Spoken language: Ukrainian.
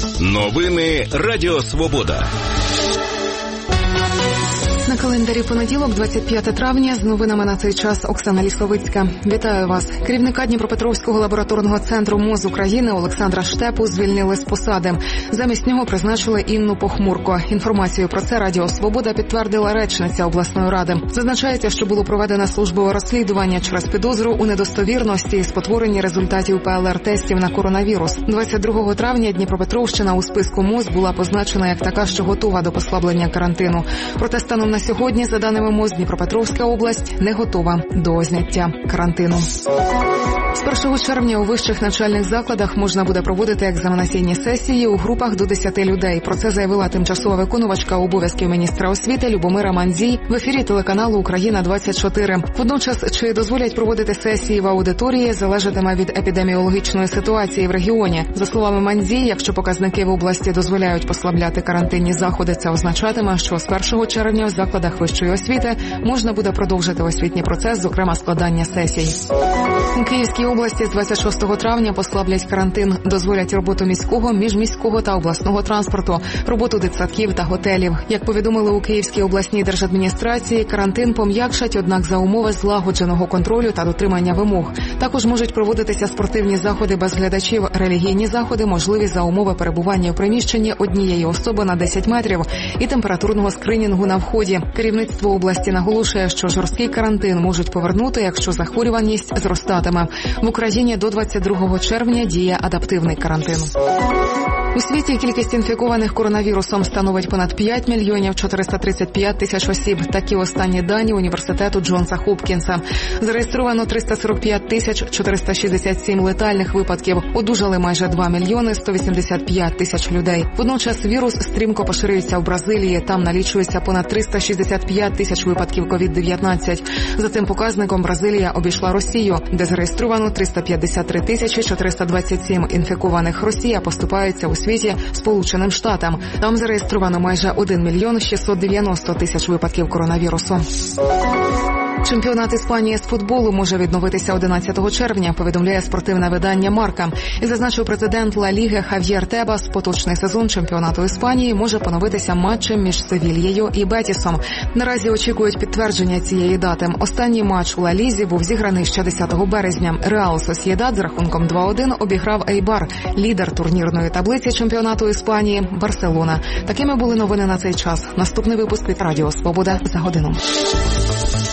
Новини Радіо Свобода. На календарі понеділок, 25 травня, з новинами на цей час Оксана Лісовицька. Вітаю вас. Керівника Дніпропетровського лабораторного центру МОЗ України Олександра Штепу звільнили з посади. Замість нього призначили Інну Похмурко. Інформацію про це Радіо Свобода підтвердила речниця обласної ради. Зазначається, що було проведено службове розслідування через підозру у недостовірності і спотворенні результатів ПЛР-тестів на коронавірус. 22 травня Дніпропетровщина у списку МОЗ була позначена як така, що готова до послаблення карантину. Проте станом на сьогодні, за даними МОЗ, Дніпропетровська область не готова до зняття карантину. З 1 червня у вищих навчальних закладах можна буде проводити екзаменаційні сесії у групах до 10 людей. Про це заявила тимчасова виконувачка обов'язків міністра освіти Любомира Мандзій в ефірі телеканалу «Україна-24». Водночас, чи дозволять проводити сесії в аудиторії, залежатиме від епідеміологічної ситуації в регіоні. За словами Мандзій, якщо показники в області дозволяють послабляти карантинні заходи, це означатиме, що з 1 червня в закладах вищої освіти можна буде продовжити освітній процес, зокрема складання сесій. У Київській області з 26 травня послаблять карантин, дозволять роботу міського, міжміського та обласного транспорту, роботу дитсадків та готелів. Як повідомили у Київській обласній держадміністрації, карантин пом'якшать, однак за умови злагодженого контролю та дотримання вимог. Також можуть проводитися спортивні заходи без глядачів, релігійні заходи можливі за умови перебування в приміщенні однієї особи на 10 метрів і температурного скринінгу на вході. Керівництво області наголошує, що жорсткий карантин можуть повернути, якщо захворюваність зростатиме. В Україні до 22 червня діє адаптивний карантин. У світі кількість інфікованих коронавірусом становить понад 5 мільйонів 435 тисяч осіб. Такі останні дані університету Джонса Хопкінса. Зареєстровано 345 тисяч 467 летальних випадків. Одужали майже 2 мільйони 185 тисяч людей. Водночас вірус стрімко поширюється в Бразилії. Там налічується понад 365 тисяч випадків COVID-19. За цим показником Бразилія обійшла Росію, де зареєстровано 353 тисячі 427 інфікованих. Росія поступається у світі Сполученим Штатам. Там зареєстровано майже 1 мільйон 690 тисяч випадків коронавірусу. Чемпіонат Іспанії з футболу може відновитися 11 червня, повідомляє спортивне видання «Марка». І зазначив президент Ла Ліги Хав'єр Тебас, поточний сезон чемпіонату Іспанії може поновитися матчем між Севільєю і Бетісом. Наразі очікують підтвердження цієї дати. Останній матч у Ла Лізі був зіграний ще 10 березня. Реал Сосьєдад з рахунком 2-1 обіграв Ейбар, лідер турнірної таблиці чемпіонату Іспанії – Барселона. Такими були новини на цей час. Наступний випуск від Радіо Свобода за годину.